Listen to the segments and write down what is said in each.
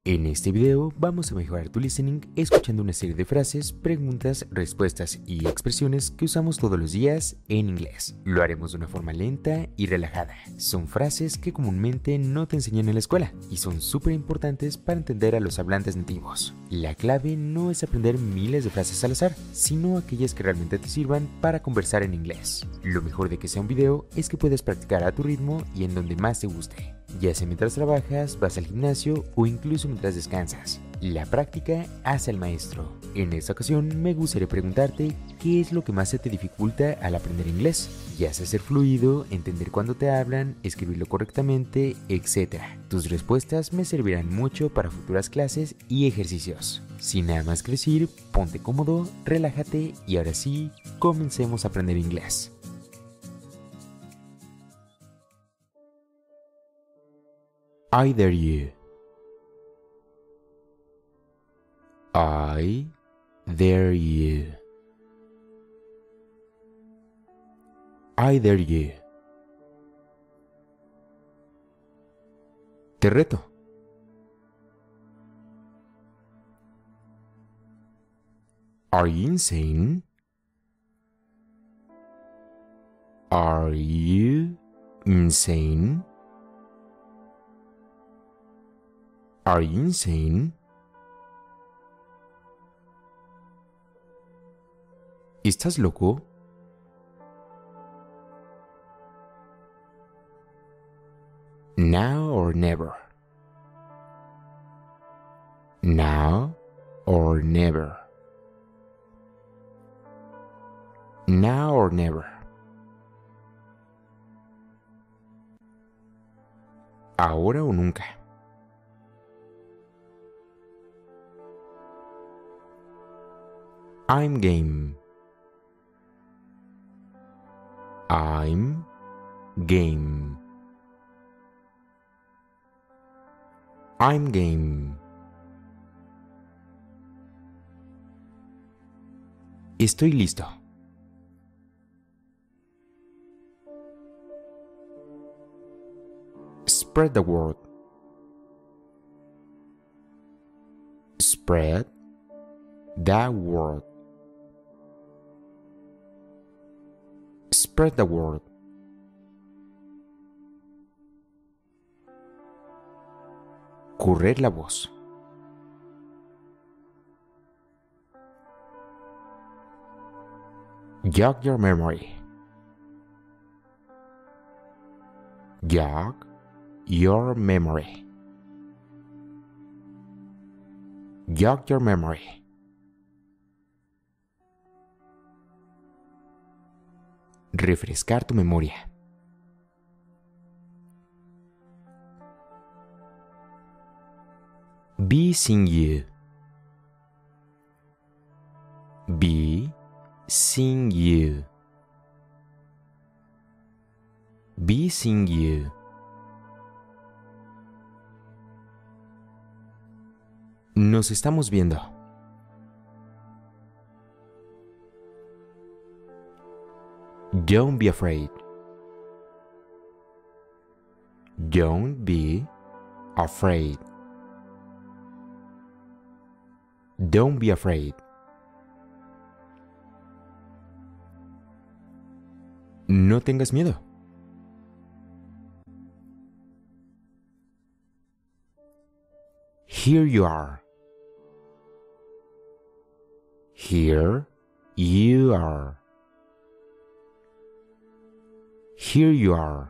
En este video vamos a mejorar tu listening escuchando una serie de frases, preguntas, respuestas y expresiones que usamos todos los días en inglés. Lo haremos de una forma lenta y relajada. Son frases que comúnmente no te enseñan en la escuela y son súper importantes para entender a los hablantes nativos. La clave no es aprender miles de frases al azar, sino aquellas que realmente te sirvan para conversar en inglés. Lo mejor de que sea un video es que puedes practicar a tu ritmo y en donde más te guste, ya sea mientras trabajas, vas al gimnasio o incluso mientras descansas. La práctica hace al maestro. En esta ocasión me gustaría preguntarte qué es lo que más se te dificulta al aprender inglés, ya sea ser fluido, entender cuando te hablan, escribirlo correctamente, etc. Tus respuestas me servirán mucho para futuras clases y ejercicios. Sin nada más que decir, ponte cómodo, relájate y ahora sí, comencemos a aprender inglés. I dare you. I dare you. I dare you. Te reto. Are you insane? Are you insane? Are you insane? ¿Estás loco? Now or never. Now or never. Now or never. Ahora o nunca. I'm game. I'm game. I'm game. Estoy listo. Spread the word. Spread the word. Spread the word. Correr la voz. Jog your memory. Jog your memory. Jog your memory. Refrescar tu memoria. Be seeing you. Be seeing you. Be seeing you. Nos estamos viendo. Don't be afraid. Don't be afraid. Don't be afraid. No tengas miedo. Here you are. Here you are. Here you are.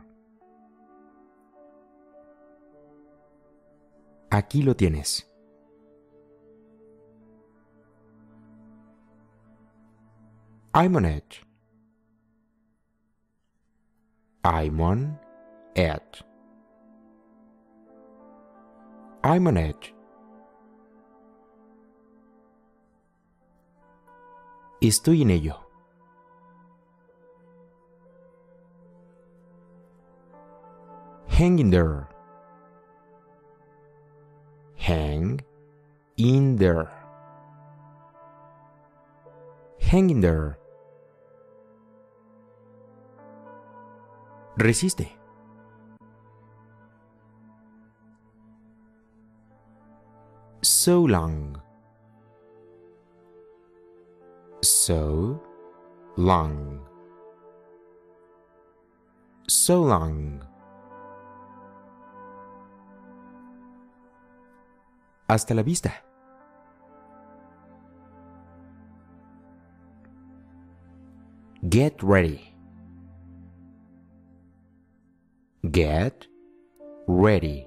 Aquí lo tienes. I'm on edge. I'm on edge. I'm on edge. Estoy en ello. Hang in there. Hang in there. Hang in there. Resiste. So long. So long. So long. Hasta la vista. Get ready. Get ready.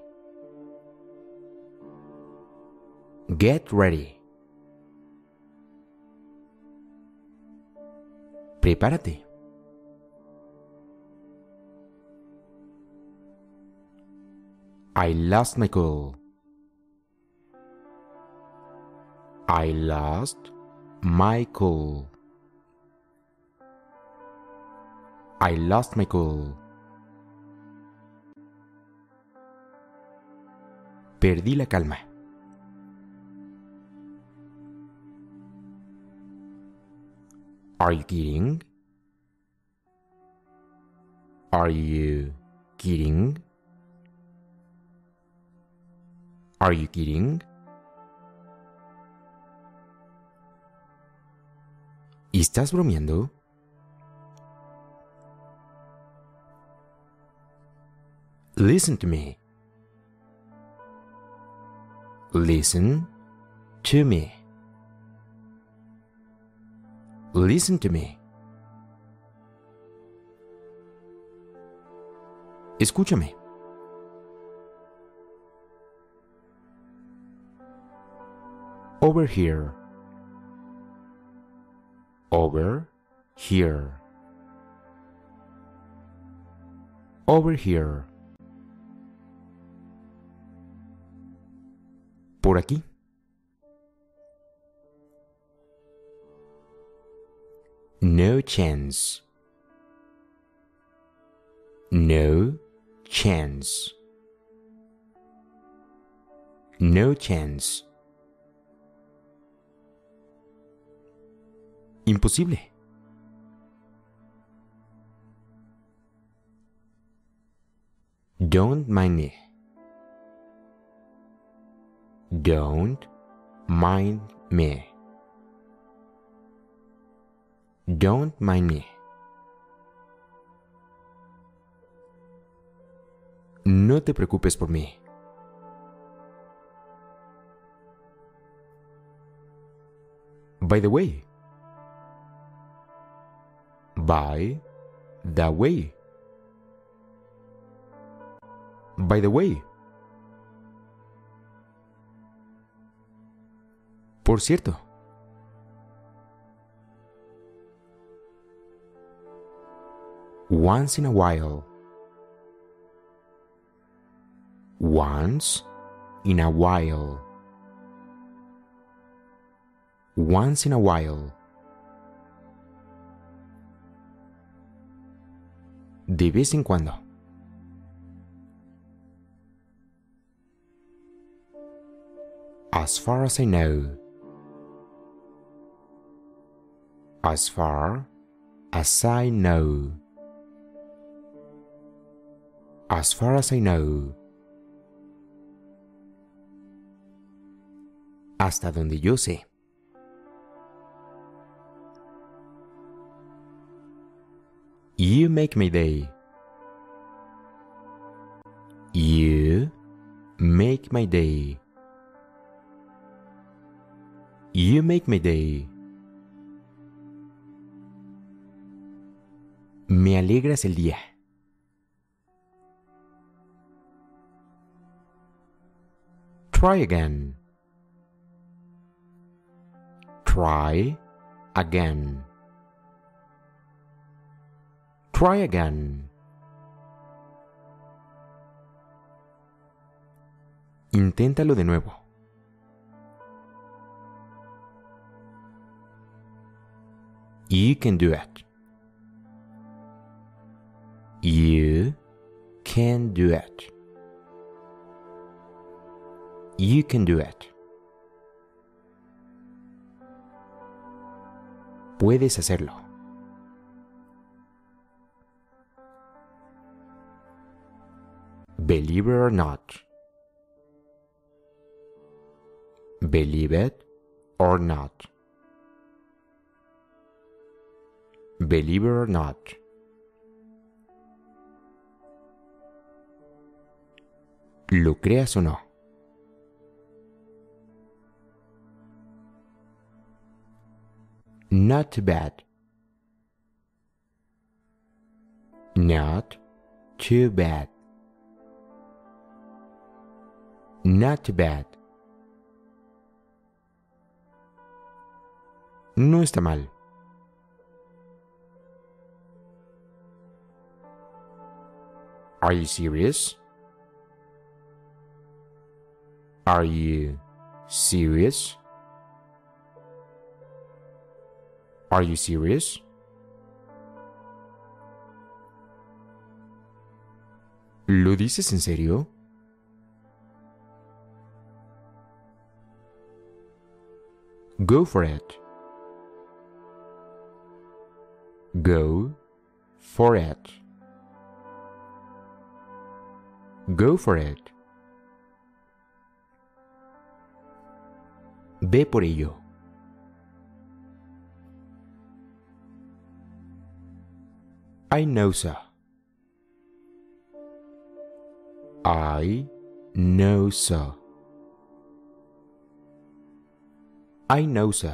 Get ready. Prepárate. I lost my cool. I lost my cool. I lost my cool. Perdí la calma. Are you kidding? Are you kidding? Are you kidding? ¿Estás bromeando? Listen to me. Listen to me. Listen to me. Escúchame. Over here. Over here. Over here. Por aquí. No chance. No chance. No chance. Imposible. Don't mind me. Don't mind me. Don't mind me. No te preocupes por mí. By the way. By the way. By the way. Por cierto. Once in a while. Once in a while. Once in a while. De vez en cuando. As far as I know. As far as I know. As far as I know. Hasta donde yo sé. You make my day. You make my day. You make my day. Me alegras el día. Try again. Try again. Try again. Inténtalo de nuevo. You can do it. You can do it. You can do it. Puedes hacerlo. Believe it or not. Believe it or not. Believe it or not. Lo creas o no. Not too bad. Not too bad. Not too bad. No está mal. Are you serious? Are you serious? Are you serious? ¿Lo dices en serio? Go for it. Go for it. Go for it. Ve por ello. I know so. I know so. I know so.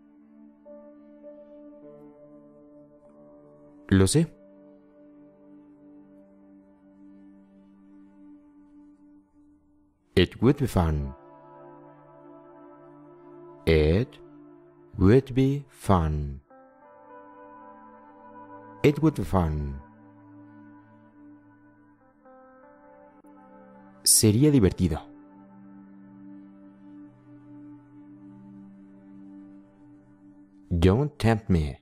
Lo sé. It would be fun. It would be fun. It would be fun. Sería divertido. Don't tempt me.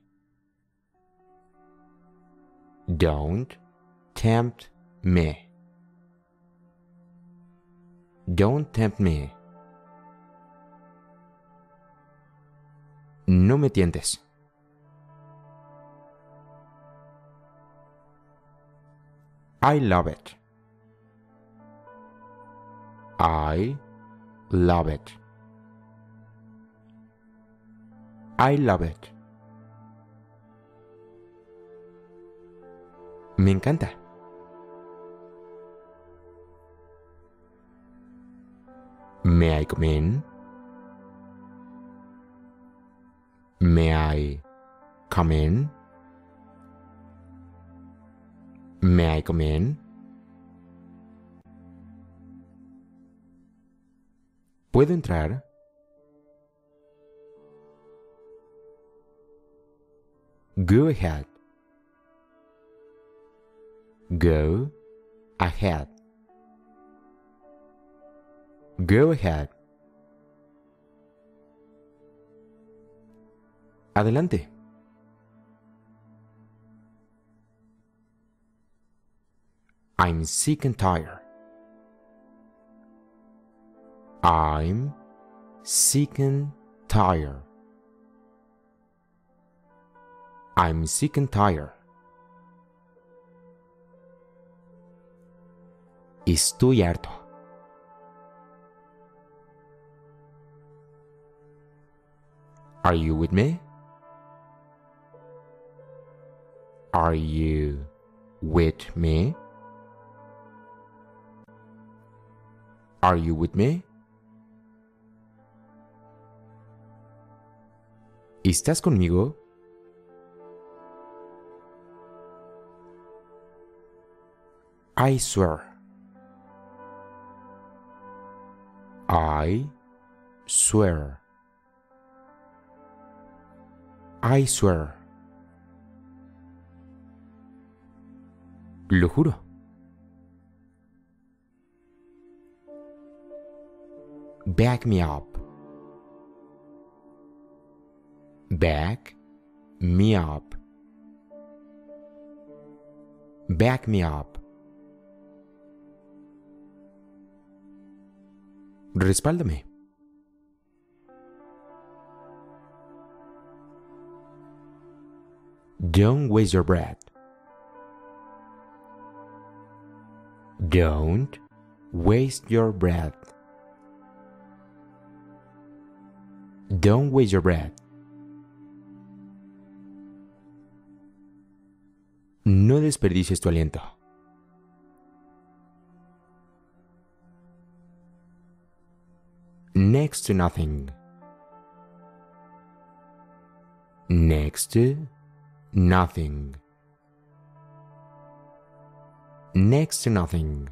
Don't tempt me. Don't tempt me. No me tientes. I love it. I love it. I love it. Me encanta. May I come in? May I come in? May I come in? ¿Puedo entrar? Go ahead. Go ahead. Go ahead. Adelante. I'm sick and tired. I'm sick and tired. I'm sick and tired. Estoy harto. Are you with me? Are you with me? Are you with me? ¿Estás conmigo? I swear. I swear. I swear. Lo juro. Back me up. Back me up. Back me up. Respáldame. Don't waste your breath. Don't waste your breath. Don't waste your breath. No desperdicies tu aliento. Next to nothing. Next to nothing. Next to nothing.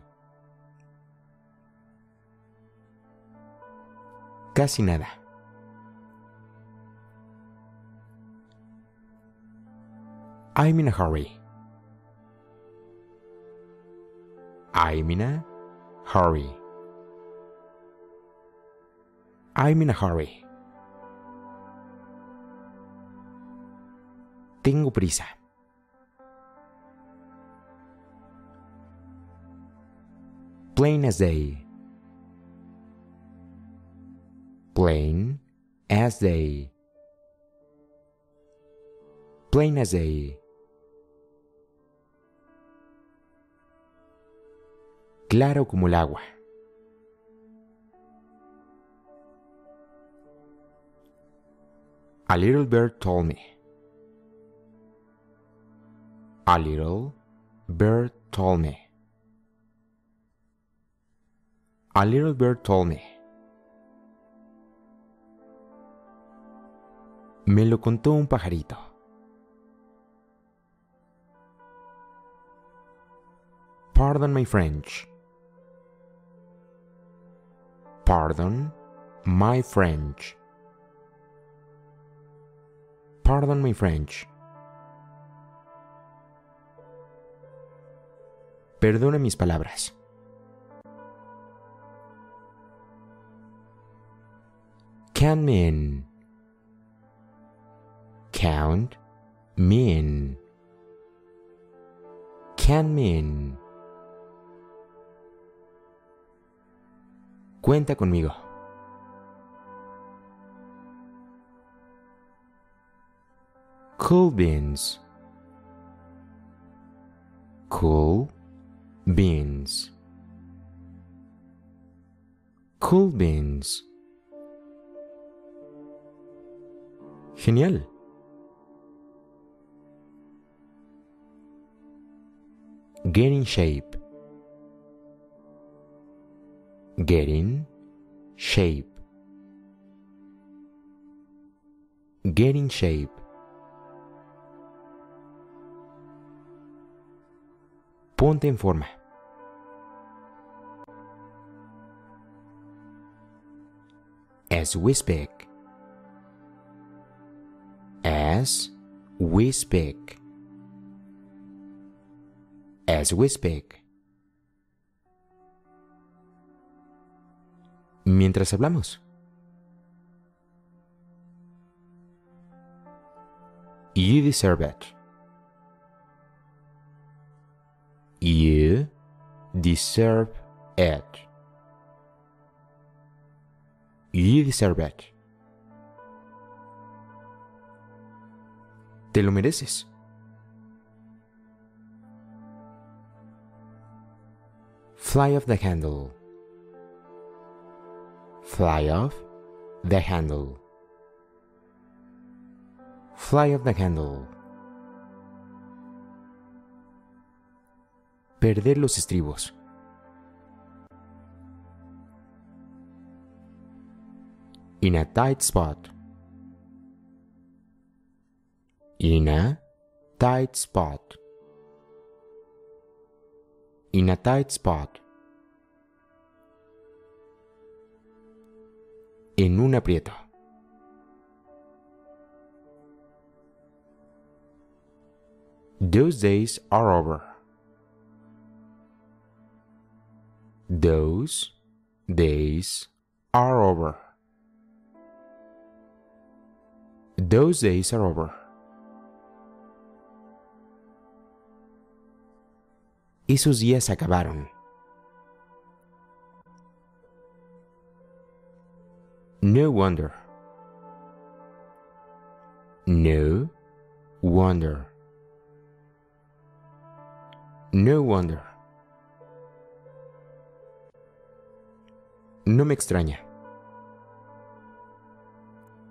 Casi nada. I'm in a hurry. I'm in a hurry. I'm in a hurry. Tengo prisa. Plain as day. Plain as day. Plain as day. Claro como el agua. A little bird told me. A little bird told me. A little bird told me. Me lo contó un pajarito. Pardon my French. Pardon my French. Pardon my French. Perdona mis palabras. Count me in. Count me in. Count me in. Cuenta conmigo. Cool beans. Cool beans. Cool beans. Genial. Get in shape. Get in shape. Get in shape. Ponte en forma. As we speak. As we speak. As we speak. Mientras hablamos. You deserve it. You deserve it. You deserve it. Te lo mereces. Fly off the handle. Fly off the handle. Fly off the handle. Perder los estribos. In a tight spot. In a tight spot. In a tight spot. En un aprieto. Those days are over. Those days are over. Those days are over. Esos días acabaron. No wonder. No wonder. No wonder. No me extraña.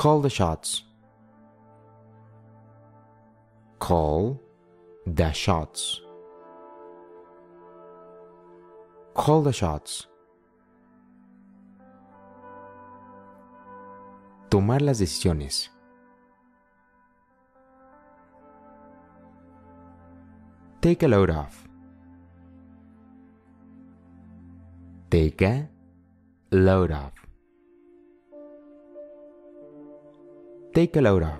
Call the shots. Call the shots. Call the shots. Tomar las decisiones. Take a load off. Take a load off. Take a load off.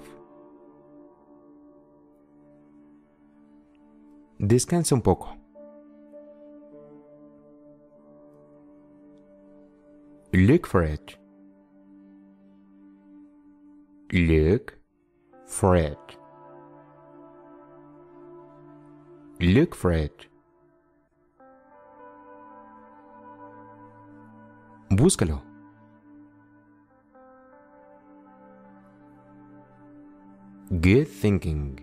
Descansa un poco. Look for it. Look for it. Look for it. Búscalo. Good thinking.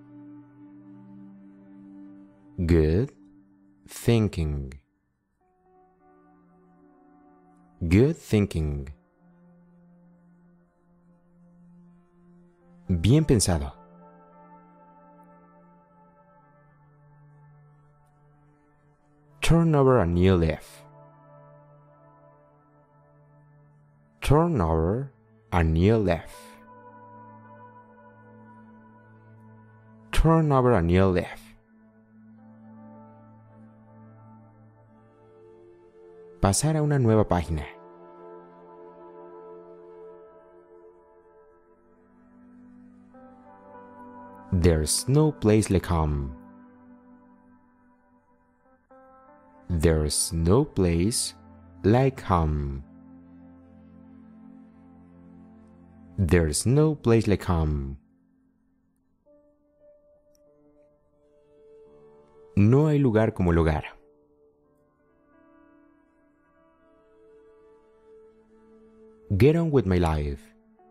Good thinking. Good thinking. Bien pensado. Turn over a new leaf. Turn over a new leaf. Turn over a new leaf. Pasar a una nueva página. There's no place like home. There's no place like home. There's no place like home. No hay lugar como el hogar. Get on with my life.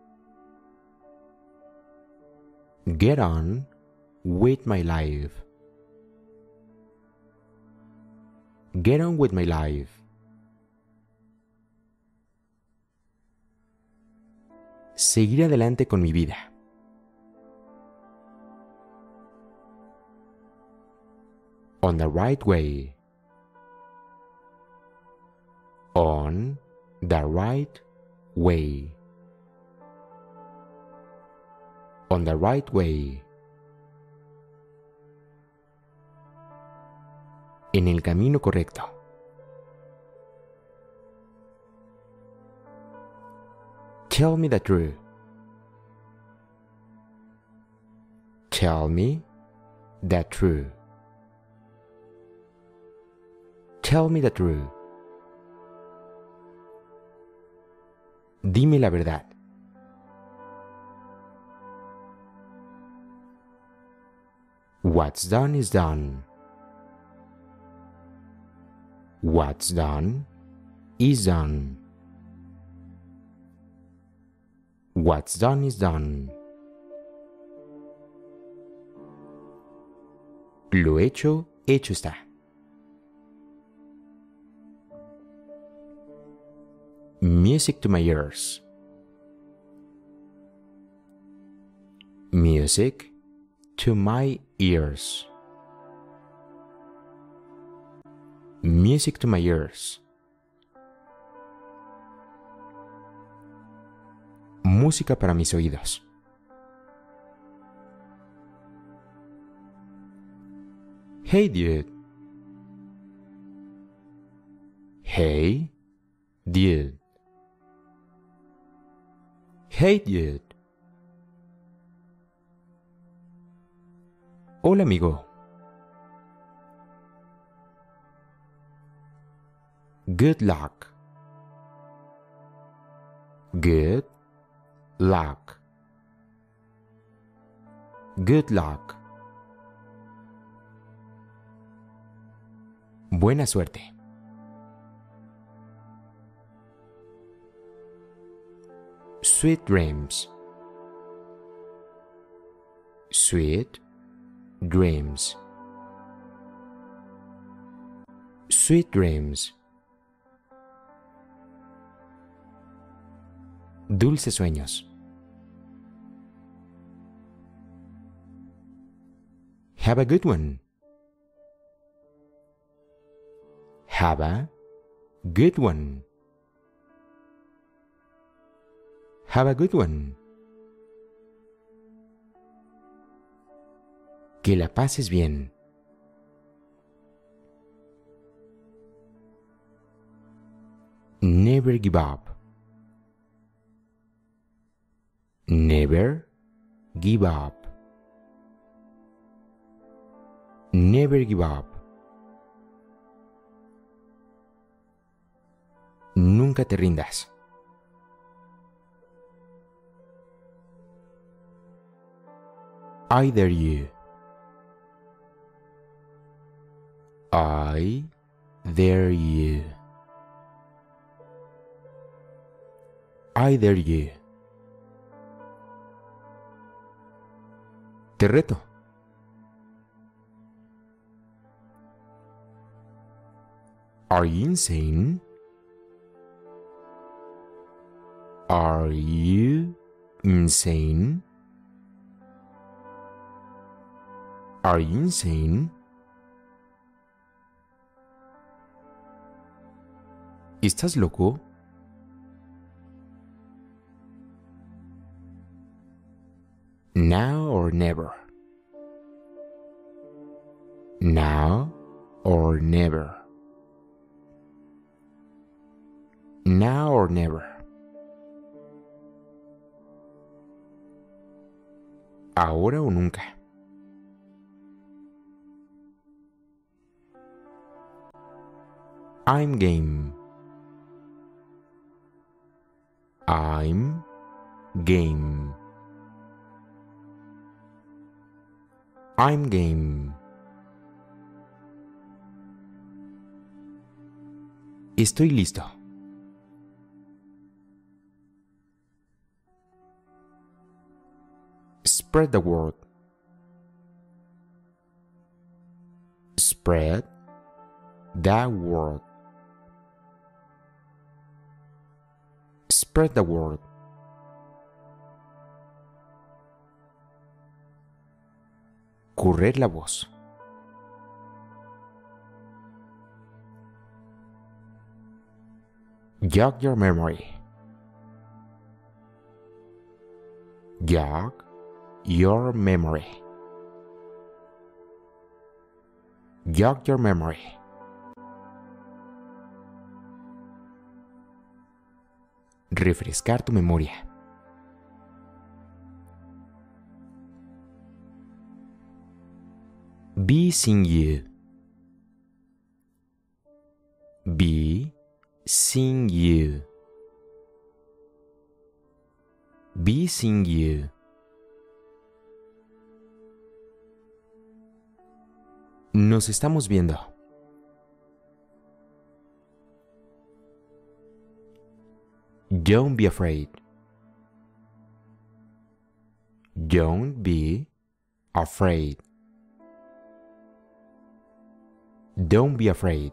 Get on with my life. Get on with my life. Seguir adelante con mi vida. On the right way. On the right way. On the right way. En el camino correcto. Tell me the truth. Tell me the truth. Tell me the truth. Dime la verdad. What's done is done. What's done is done. What's done is done. Lo hecho, hecho está. Music to my ears. Music to my ears. Music to my ears. Música para mis oídos. Hey dude. Hey dude. Hey dude. Hola amigo. Good luck. Good luck. Good luck. Buena suerte. Sweet dreams. Sweet dreams. Sweet dreams. Dulces sueños. Have a good one. Have a good one. Have a good one. Que la pases bien. Never give up. Never give up. Never give up. Nunca te rindas. I dare you. I dare you. I dare you. Te reto. Are you insane? Are you insane? Are you insane? ¿Estás loco? Now or never. Now or never. Now or never. Ahora o nunca. I'm game. I'm game. I'm game. Estoy listo. Spread the word. Spread the word. Spread the word. Correr la voz. Jog your memory. Jog your memory. Jog your memory. Refrescar tu memoria. Be seeing you. Be seeing you. Be seeing you. Nos estamos viendo. Don't be afraid. Don't be afraid. Don't be afraid.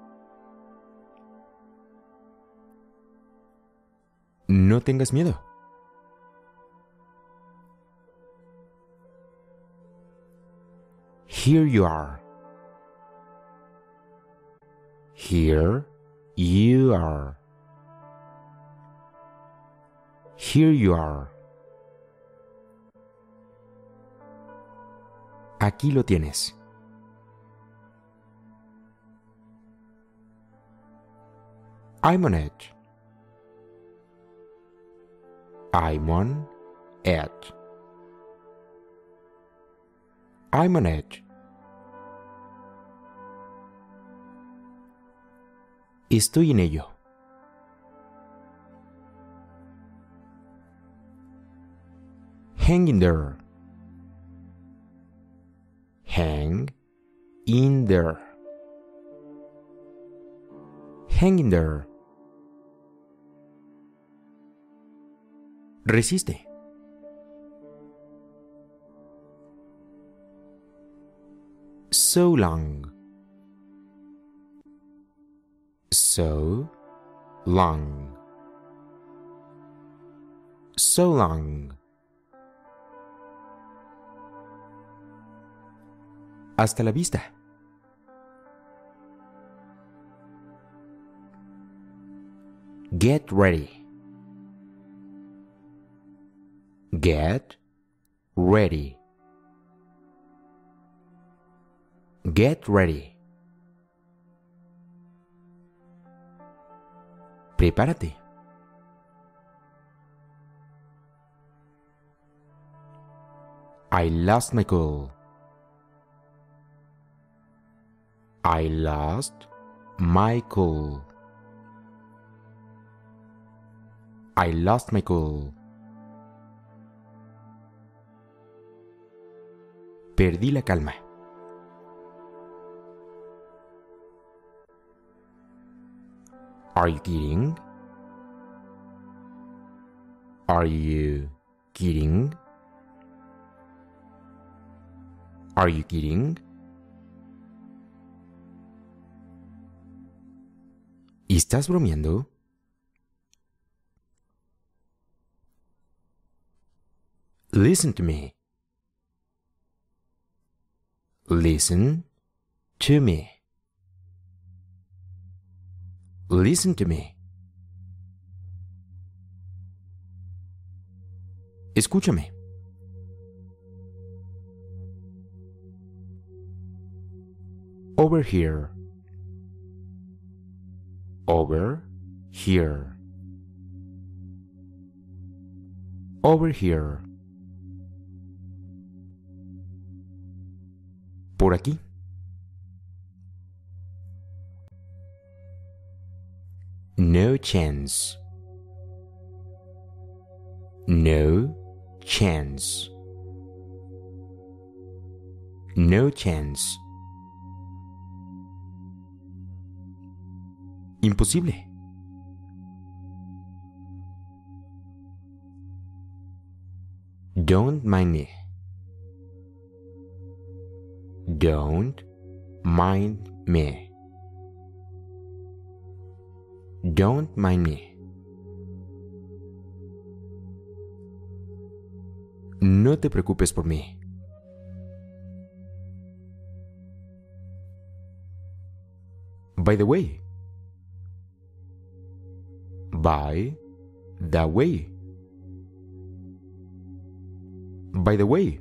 No tengas miedo. Here you are. Here you are. Here you are. Aquí lo tienes. I'm on edge. I'm on edge. I'm on edge. Estoy en ello. Hang in there. Hang in there. Hang in there. Resiste. So long. So long. So long. Hasta la vista. Get ready. Get ready. Get ready. Prepárate. I lost my cool. I lost my cool. I lost my cool. Perdí la calma. Are you kidding? Are you kidding? Are you kidding? ¿Estás bromeando? Listen to me. Listen to me. Listen to me. Escúchame. Over here. Over here. Over here. Por aquí. No chance. No chance. No chance. Imposible. Don't mind me. Don't mind me. Don't mind me. No te preocupes por mí. By the way. By the way. By the way.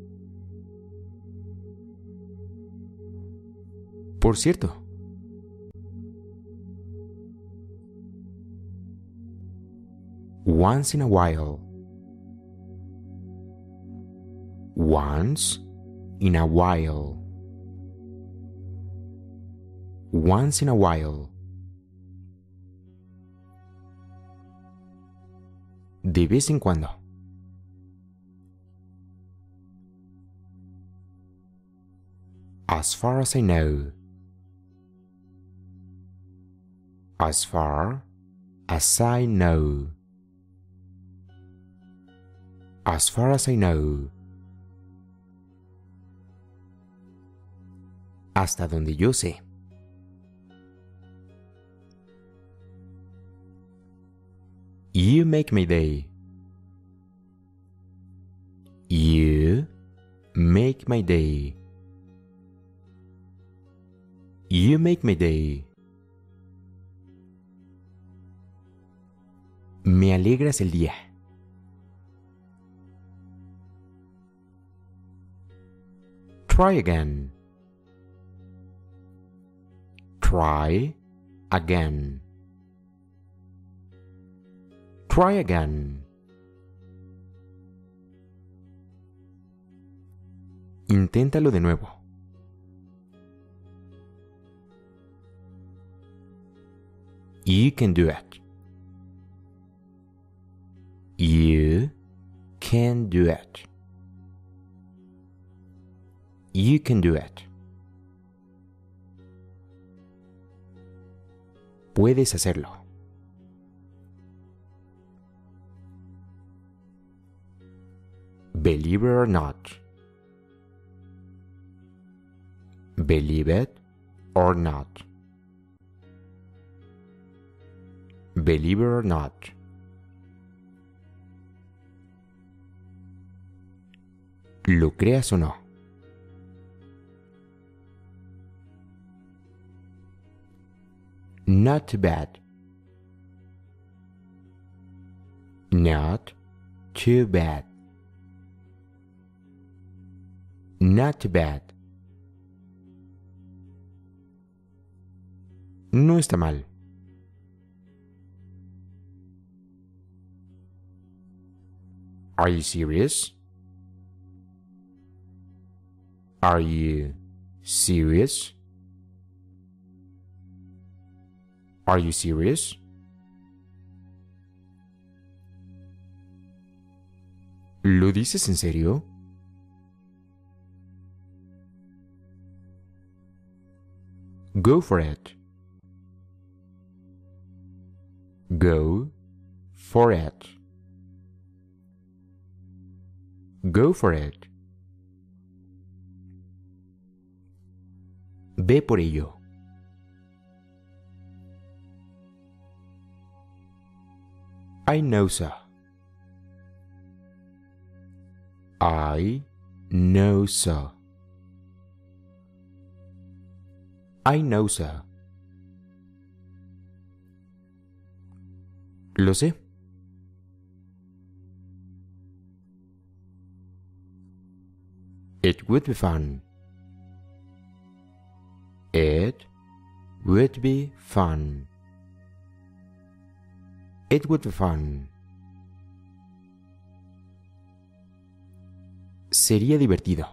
Por cierto. Once in a while. Once in a while. Once in a while. De vez en cuando. As far as I know. As far as I know. As far as I know. Hasta donde yo sé. You make my day. You make my day. You make my day. Me alegras el día. Try again. Try again. Try again. Inténtalo de nuevo. You can do it. You can do it. You can do it. Puedes hacerlo. Believe it or not. Believe it or not. Believe it or not. Lo creas o no. Not too bad. Not too bad. Not too bad. No está mal. Are you serious? Are you serious? Are you serious? ¿Lo dices en serio? Go for it. Go for it. Go for it. Ve por ello. I know so. I know so. I know so. Lo sé. It would be fun. It would be fun. It would be fun. Sería divertido.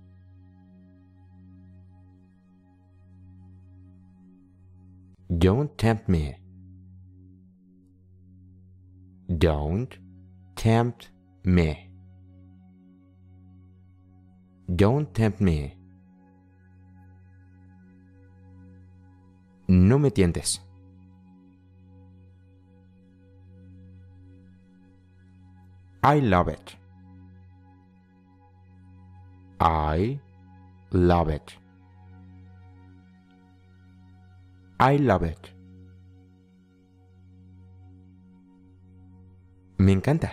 Don't tempt me. Don't tempt me. Don't tempt me. No me tientes. I love it. I love it. I love it. Me encanta.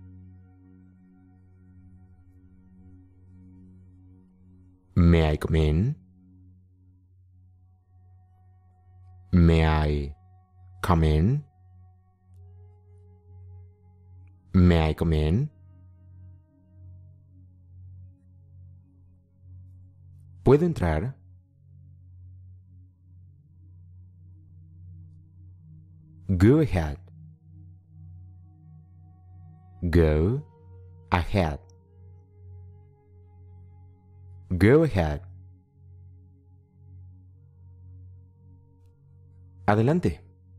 May I come in? May I come in? May I come in? ¿Puedo entrar? Go ahead. Go ahead. Go ahead. Adelante.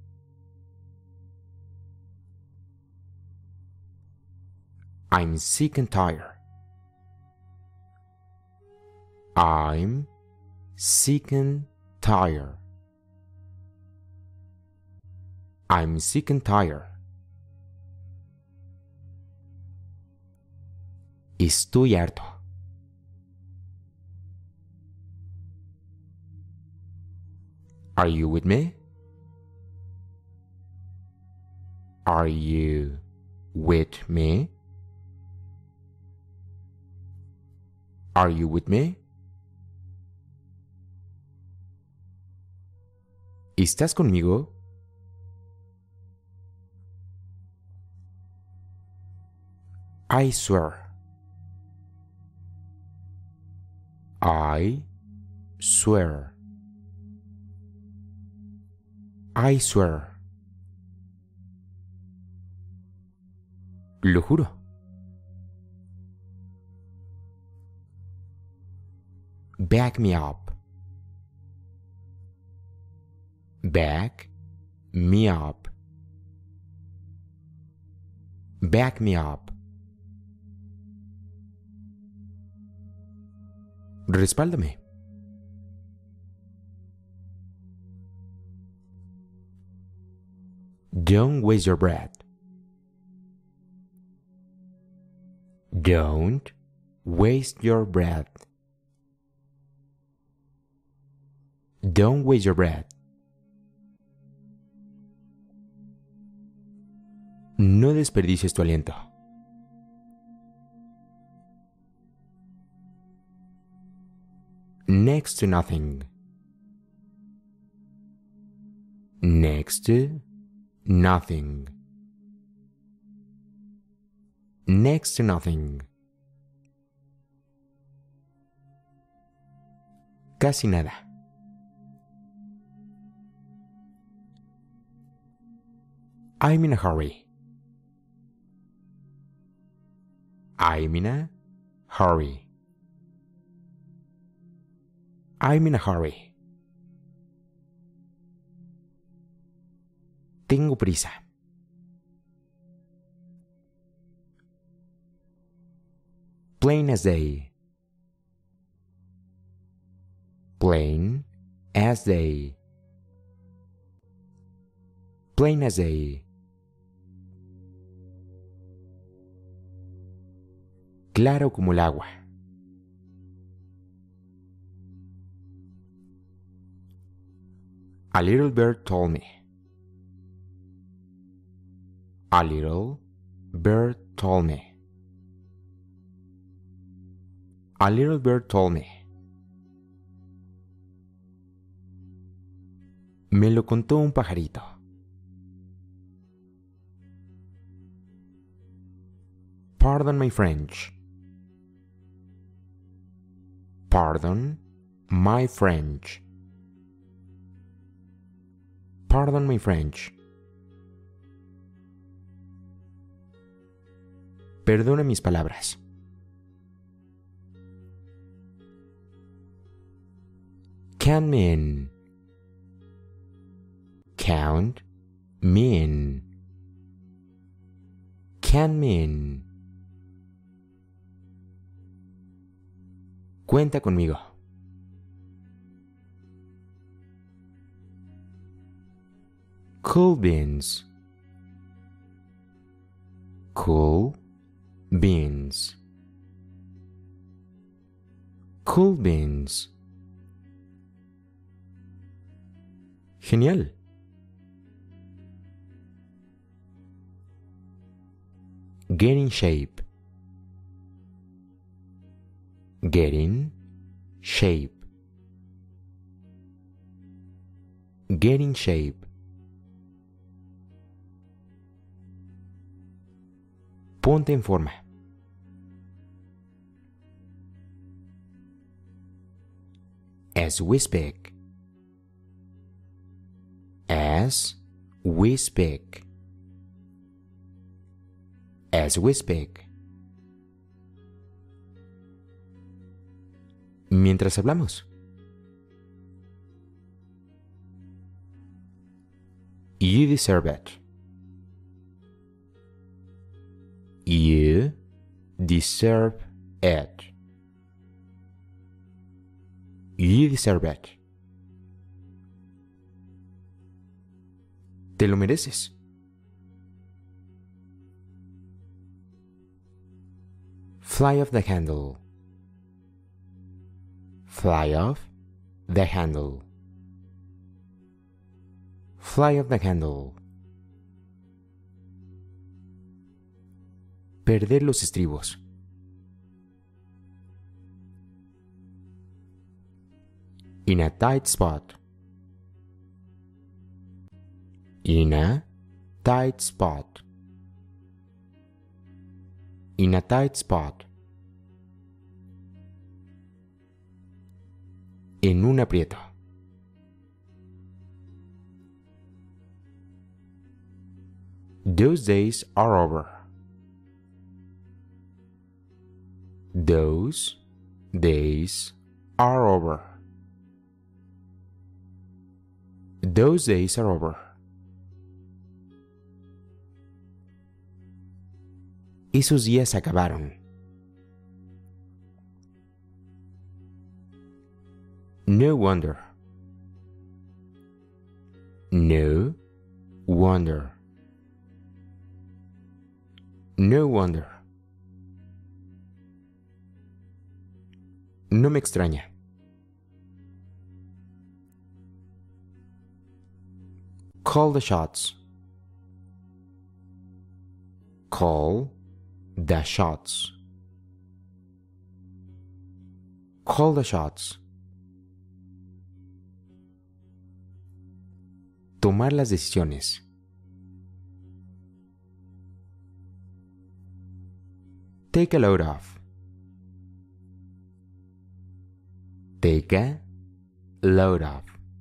I'm sick and tired. I'm sick and tired. I'm sick and tired. Estoy harto. Are you with me? Are you with me? Are you with me? ¿Estás conmigo? I swear. I swear. I swear. Lo juro. Back me up. Back me up. Back me up. Respáldame. Don't waste your breath. Don't waste your breath. Don't waste your breath. No desperdicies tu aliento. Next to nothing. Next to nothing. Next to nothing. Casi nada. I'm in a hurry. I'm in a hurry. I'm in a hurry. Tengo prisa. Plain as day. Plain as day. Plain as day. Claro como el agua. A little bird told me. A little bird told me. A little bird told me. Me lo contó un pajarito. Pardon my French. Pardon my French. Pardon my French. Perdona mis palabras. Count me in. Count me in. Count me in. Cuenta conmigo. Cool beans. Cool beans. Cool beans. Genial. Get in shape. Get in shape. Get in shape. Ponte en forma. As we speak. As we speak. As we speak. Mientras hablamos. You deserve it. You deserve it. You deserve it. Te lo mereces. Fly off the handle. Fly off the handle. Fly off the handle. Perder los estribos. In a tight spot. In a tight spot. In a tight spot. En un aprieto. Those days are over. Those days are over. Those days are over. Esos días acabaron. No wonder. No wonder. No wonder. No me extraña. Call the shots. Call the shots. Call the shots. Tomar las decisiones. Take a load off. Take a load off.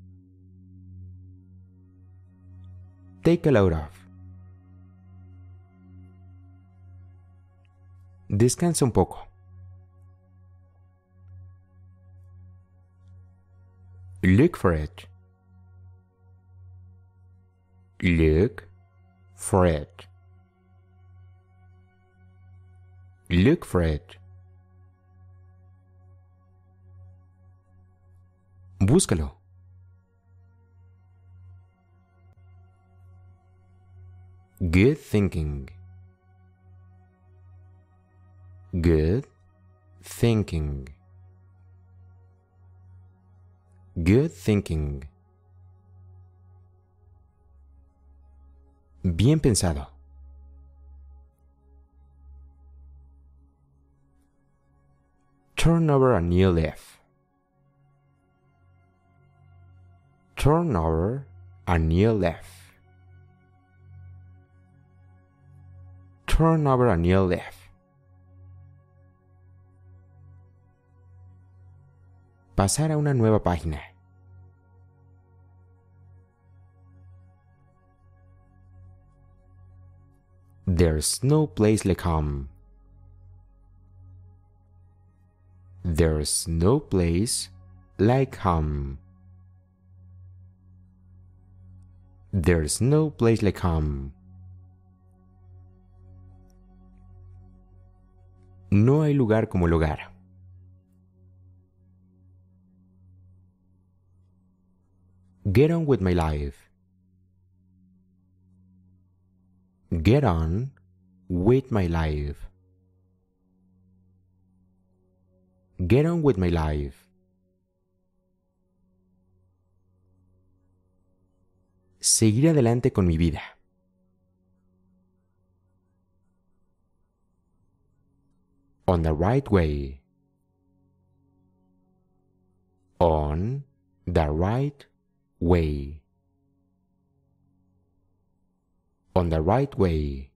Take a load off. Descansa un poco. Look for it. Look for it. Look for it. Búscalo. Good thinking. Good thinking. Good thinking. Bien pensado. Turn over a new leaf. Turn over a new leaf. Turn over a new leaf. Pasar a una nueva página. There's no place like home. There's no place like home. There's no place like home. No hay lugar como el hogar. Get on with my life. Get on with my life. Get on with my life. Seguir adelante con mi vida. On the right way. On the right way. On the right way.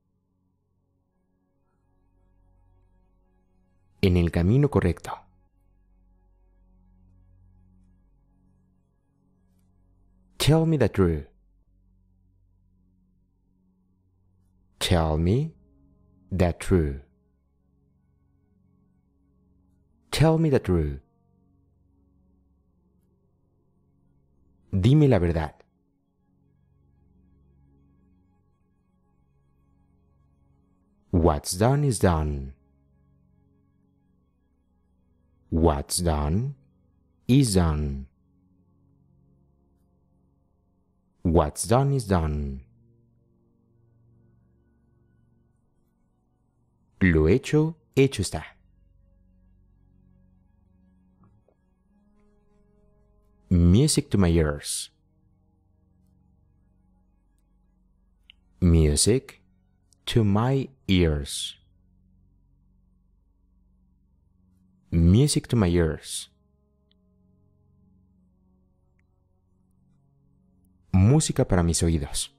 En el camino correcto. Tell me the truth. Tell me the truth. Tell me the truth. Dime la verdad. What's done is done. What's done is done. What's done is done. Lo hecho, hecho está. Music to my ears. Music to my ears. Music to my ears. Música para mis oídos.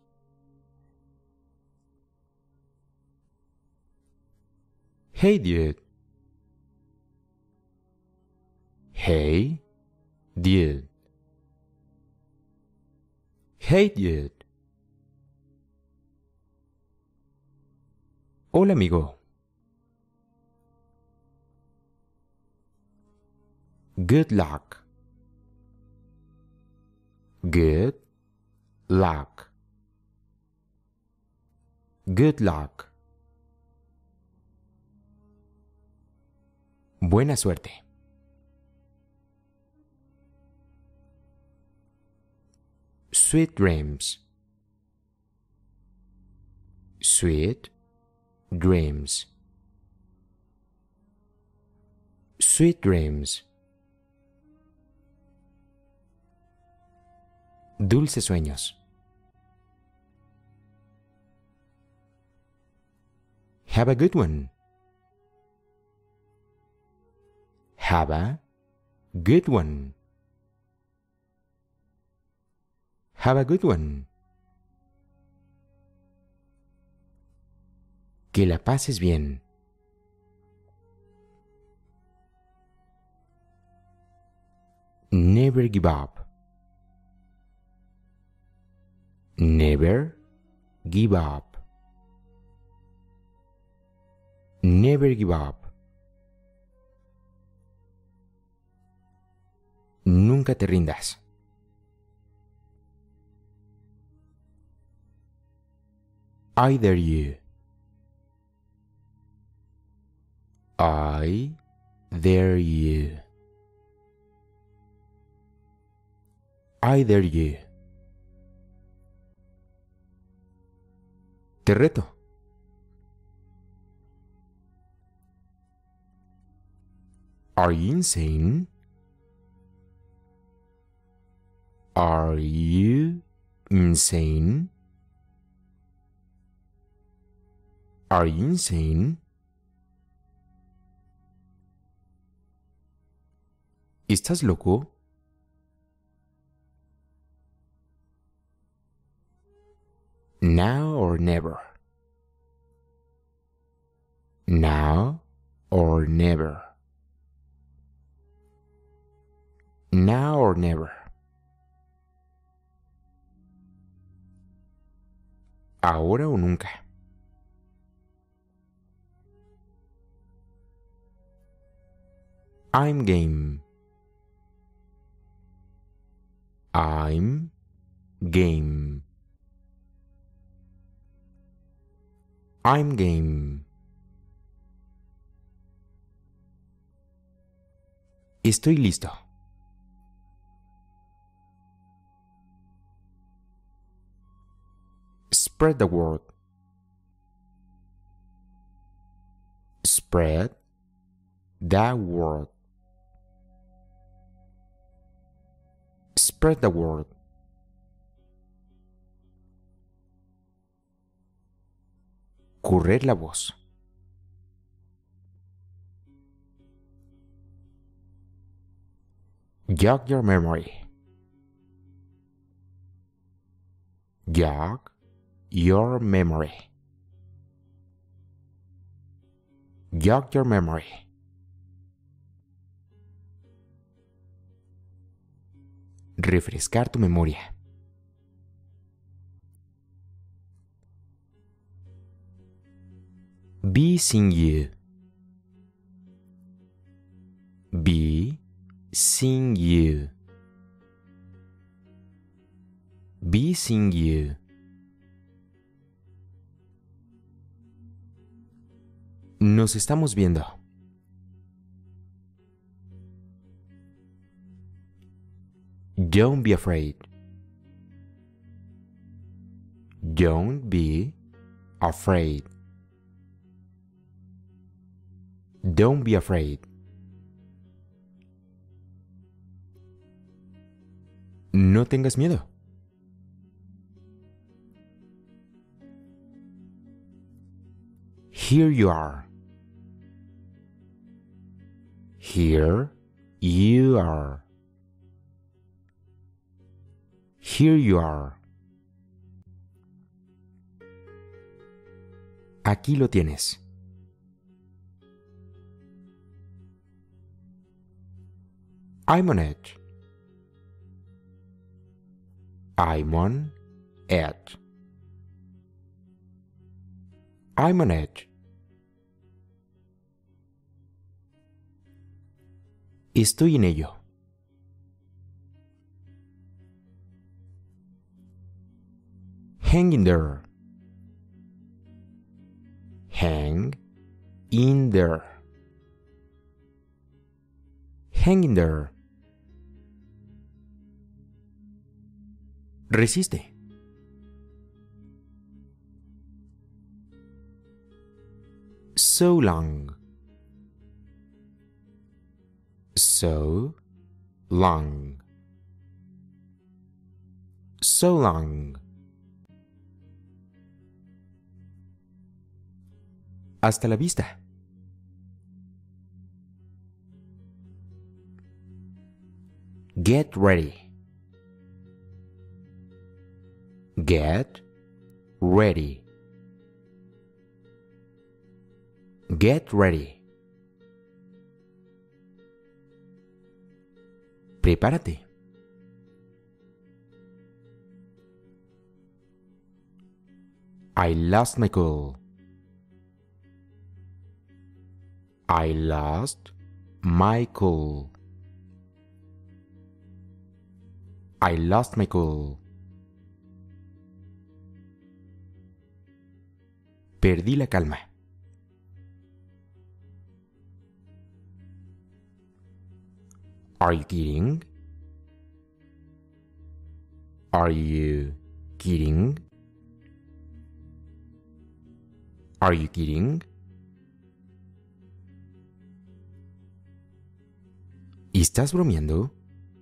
Hey dude. Hey dude. Hey dude. Hola amigo. Good luck. Good luck. Good luck. Buena suerte. Sweet dreams. Sweet dreams. Sweet dreams. Dulces sueños. Have a good one. Have a good one. Have a good one. Que la pases bien. Never give up. Never give up. Never give up. Nunca te rindas. I dare you. I dare you. I dare you. Te reto. Are you insane? Are you insane? Are you insane? ¿Estás loco? Now or never. Now or never. Now or never. Ahora o nunca. I'm game. I'm game. I'm game. Estoy listo. Spread the word. Spread the word. Spread the word. Correr la voz. Jog your memory. Jog your memory. Jog your memory. Refrescar tu memoria. Be seeing you. Be seeing you. Be seeing you. Nos estamos viendo. Don't be afraid. Don't be afraid. Don't be afraid. No tengas miedo. Here you are. Here you are. Here you are. Aquí lo tienes. I'm on it. I'm on it. I'm on it. Estoy en ello. Hang in there. Hang in there. Hang in there. Resiste. So long. So long. So long. Hasta la vista. Get ready. Get ready. Get ready. Prepárate. I lost my cool. I lost my cool. I lost my cool. Perdí la calma. Are you kidding? Are you kidding? Are you kidding? ¿Estás bromeando?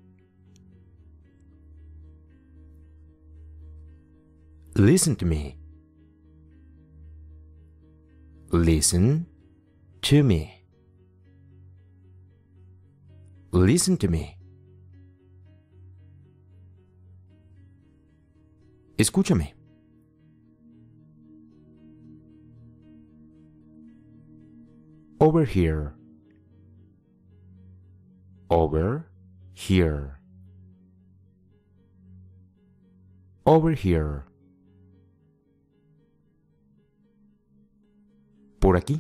Listen to me. Listen to me. Listen to me. Escúchame. Over here. Over here. Over here. Por aquí.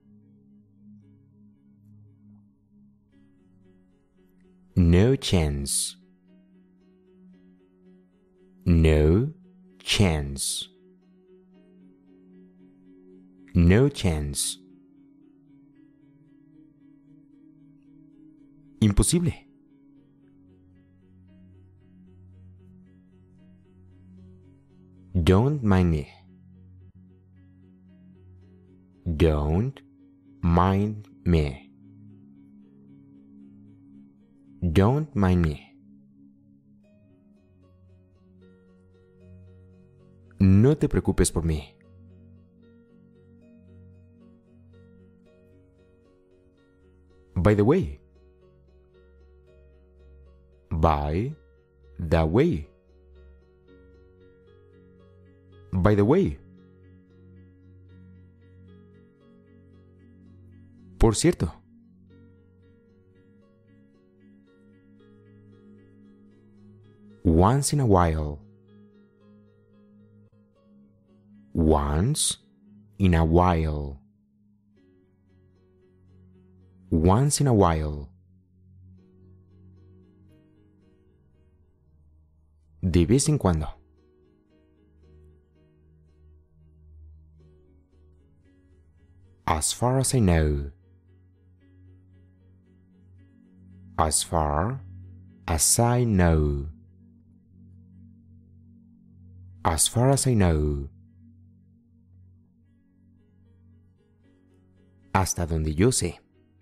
No chance. No chance. No chance. Imposible. Don't mind me. Don't mind me. Don't mind me. No te preocupes por mí. By the way. By the way. By the way. Por cierto. Once in a while. Once in a while. Once in a while. De vez en cuando. As far as I know. As far as I know. As far as I know. Hasta donde yo sé.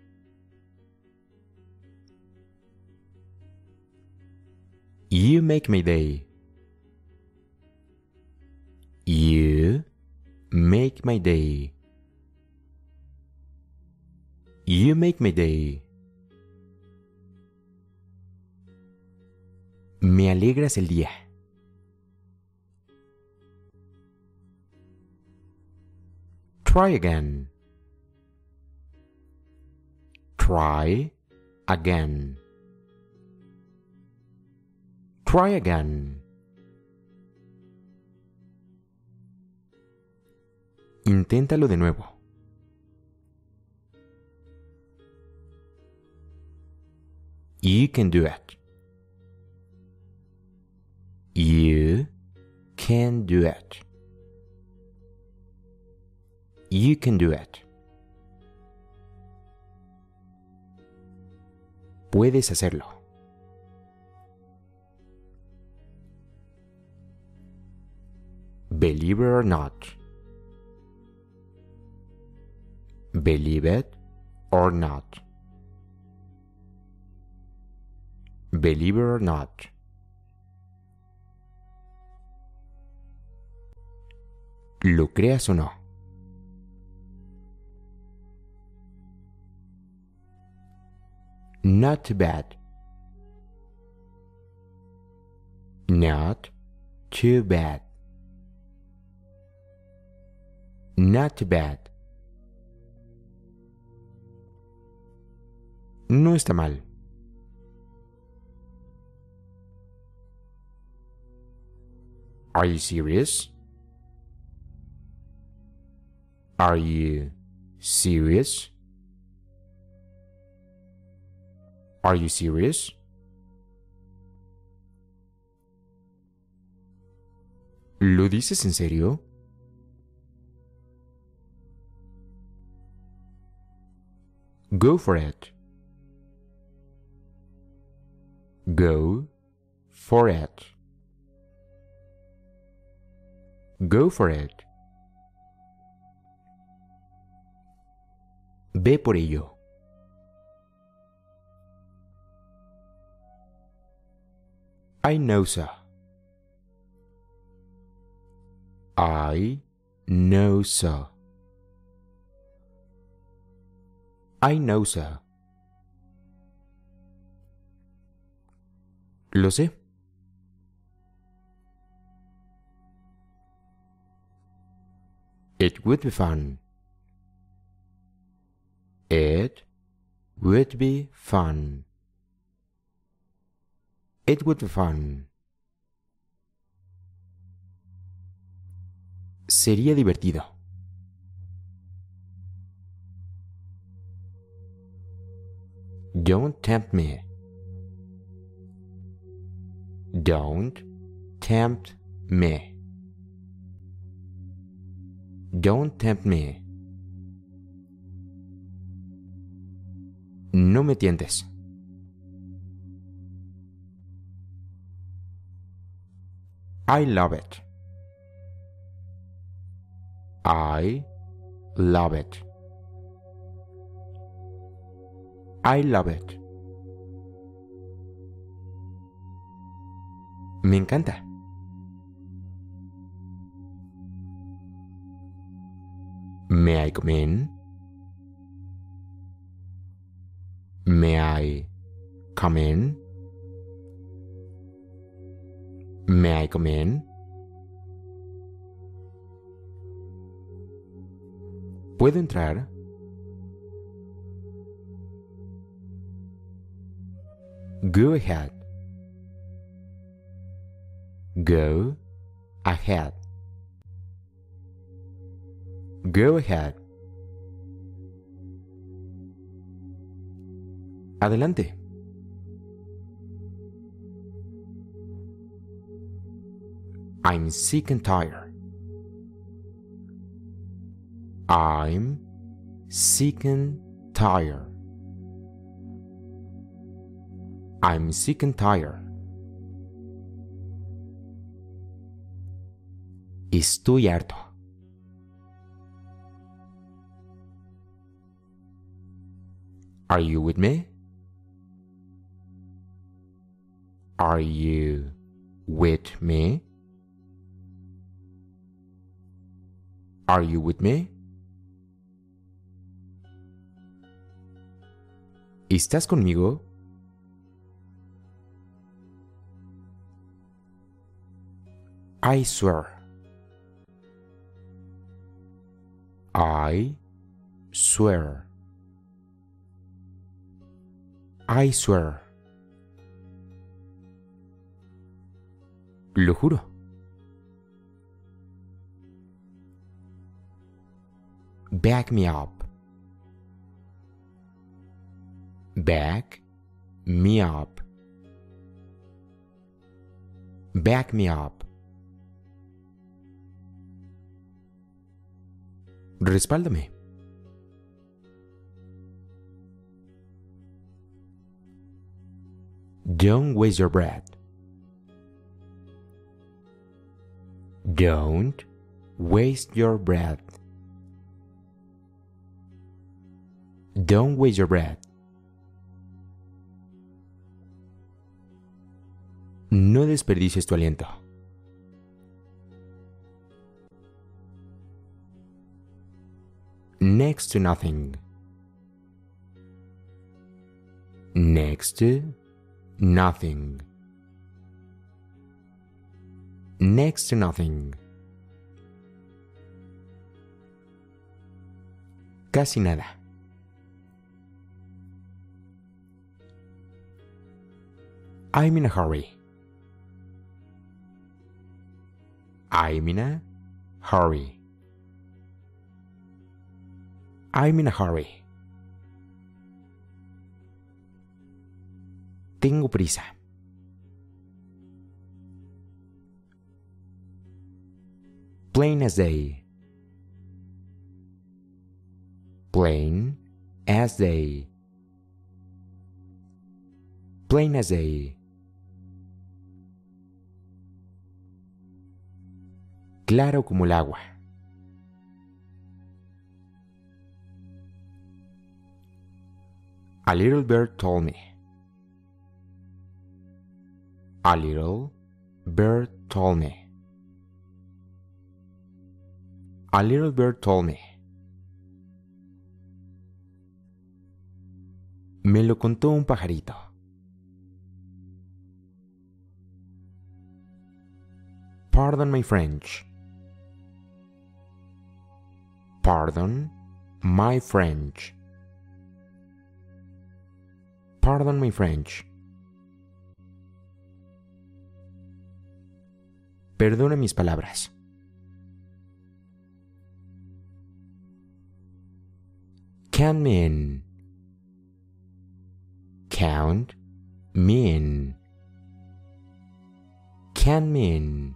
You make my day. You make my day. You make my day. Me alegras el día. Try again. Try again. Try again. Inténtalo de nuevo. You can do it. You can do it. You can do it. Puedes hacerlo. Believe it or not. Believe it or not. Believe it or not. Lo creas o no. Not too bad. Not too bad. Not too bad. No está mal. Are you serious? Are you serious? Are you serious? ¿Lo dices en serio? Go for it. Go for it. Go for it. Ve por ello. I know so. I know so. I know so. Lo sé. It would be fun. It would be fun. It would be fun. Sería divertido. Don't tempt me. Don't tempt me. Don't tempt me. No me tientes. I love it. I love it. I love it. Me encanta. May I come in? May I come in? May I come in? ¿Puedo entrar? Go ahead. Go ahead. Go ahead. Adelante. I'm sick and tired. I'm sick and tired. I'm sick and tired. Estoy harto. Are you with me? Are you with me? Are you with me? ¿Estás conmigo? I swear. I swear. I swear. Lo juro. Back me up. Back me up. Back me up. Respáldame. Don't waste your breath. Don't waste your breath. Don't waste your breath. No desperdicies tu aliento. Next to nothing. Next to nothing. Next to nothing. Casi nada. I'm in a hurry. I'm in a hurry. I'm in a hurry. Tengo prisa. Plain as day. Plain as day. Plain as day. Claro como el agua. A little bird told me. A little bird told me. A little bird told me. Me lo contó un pajarito. Pardon my French. Pardon my French. Pardon my French. Perdona mis palabras. Count me in. Count me in. Count me in.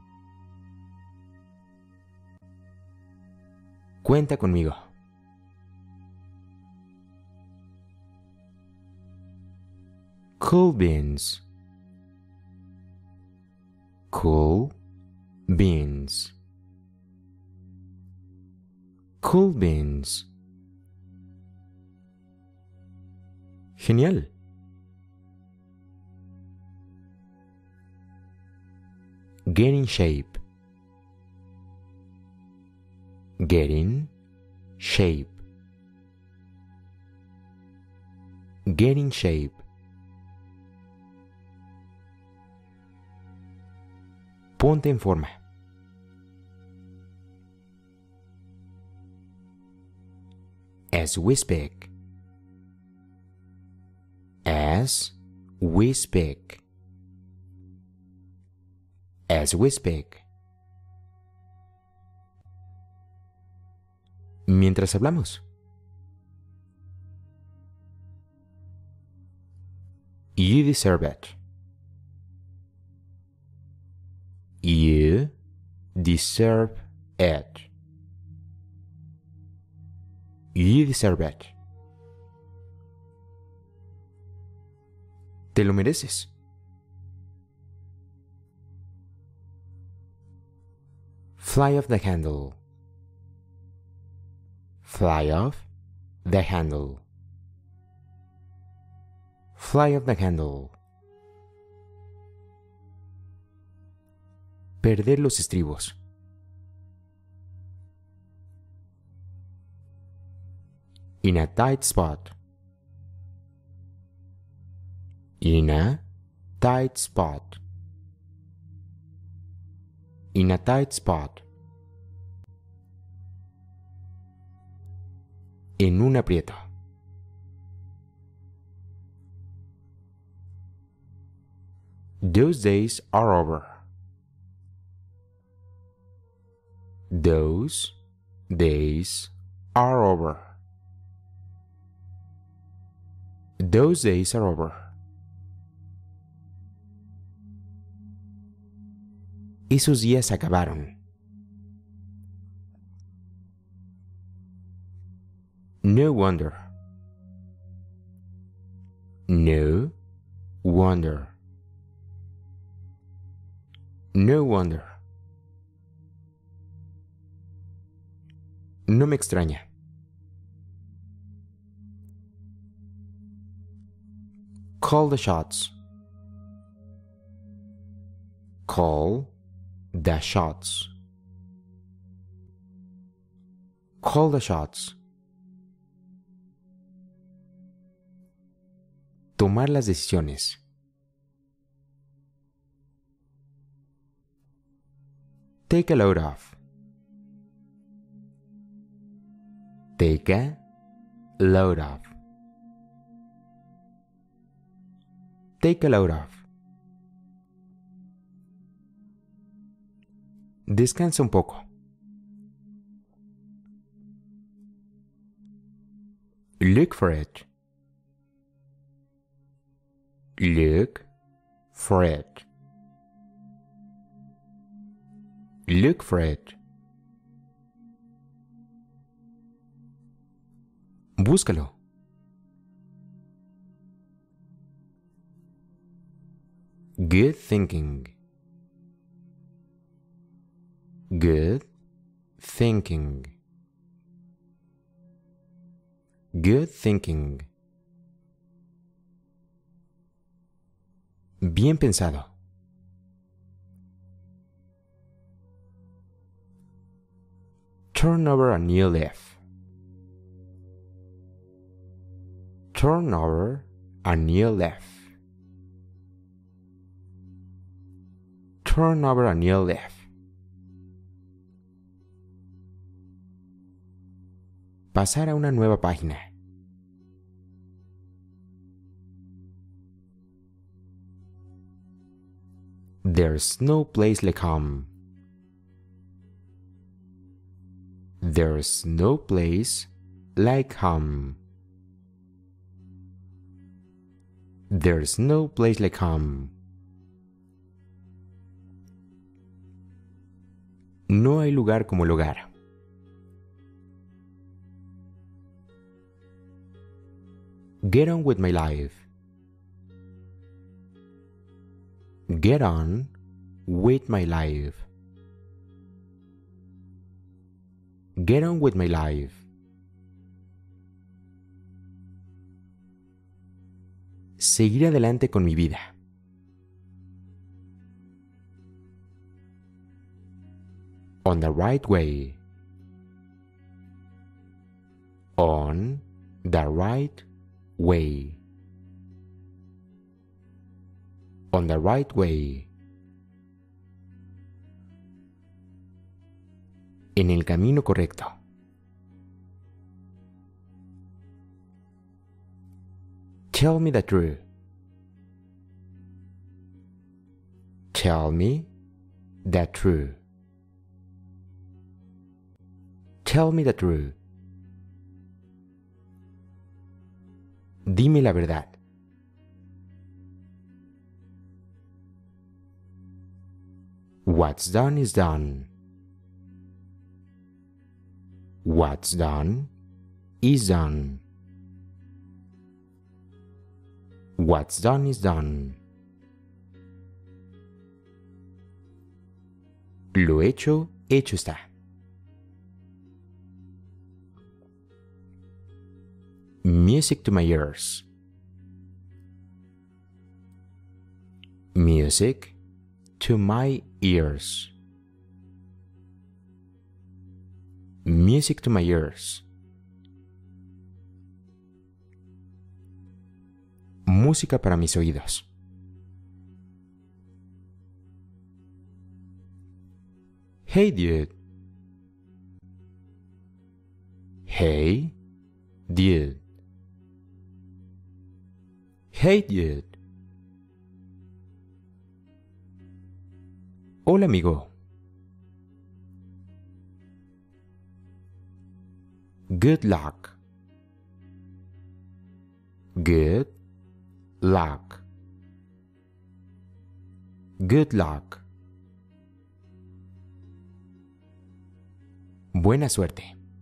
Cuenta conmigo. Cool beans. Cool beans. Cool beans. Genial. Get in shape. Get in shape. Get in shape. Ponte en forma. As we speak. As we speak. As we speak. Mientras hablamos. You deserve it. You deserve it. You deserve it. Te lo mereces. Fly off the handle. Fly off the handle. Fly off the handle. Perder los estribos. In a tight spot. In a tight spot. In a tight spot. En un aprieto. Those days are over. Those days are over. Those days are over. Esos días acabaron. No wonder. No wonder. No wonder. No me extraña. Call the shots. Call the shots. Call the shots. Tomar las decisiones. Take a load off. Take a load off. Take a load off. Descansa un poco. Look for it. Look for it. Look for it. Búscalo. Good thinking. Good thinking. Good thinking. Bien pensado. Turn over a new leaf. Turn over a new leaf. Turn over a new leaf. Pasar a una nueva página. There's no place like home. There's no place like home. There's no place like home. No hay lugar como el hogar. Get on with my life. Get on with my life. Get on with my life. Seguir adelante con mi vida. On the right way. On the right way. On the right way. En el camino correcto. Tell me the truth. Tell me the truth. Tell me the truth. Dime la verdad. What's done is done. What's done is done. What's done is done. Lo hecho, hecho está. Music to my ears. Music to my ears. Music to my ears. Música para mis oídos. Hey dude. Hey dude. Hey dude. Hola amigo. Good luck. Good luck. Good luck. Buena suerte.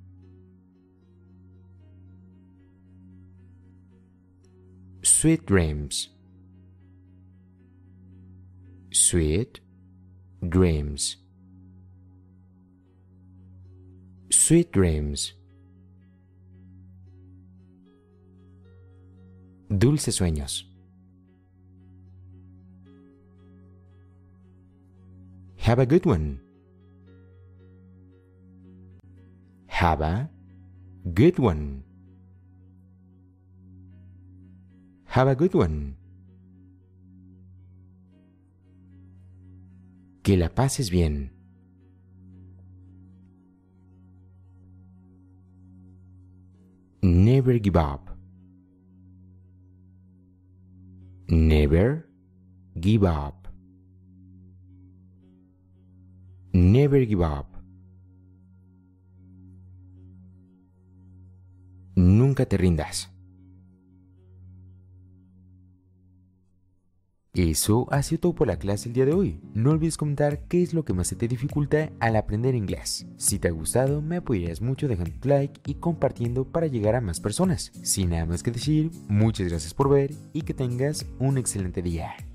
Sweet dreams. Sweet dreams. Sweet dreams. Dulces sueños. Have a good one. Have a good one. Have a good one. Que la pases bien. Never give up. Never give up. Never give up. Nunca te rindas. Eso ha sido todo por la clase el día de hoy. No olvides comentar qué es lo que más se te dificulta al aprender inglés. Si te ha gustado, me apoyarías mucho dejando tu like y compartiendo para llegar a más personas. Sin nada más que decir, muchas gracias por ver y que tengas un excelente día.